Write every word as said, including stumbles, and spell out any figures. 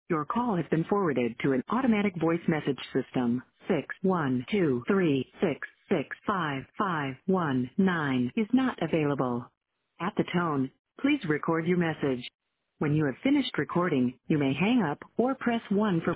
Your call has been forwarded to an automatic voice message system. Six one two three six six five five one nine is not available. At the tone, please record your message. When you have finished recording, you may hang up or press one for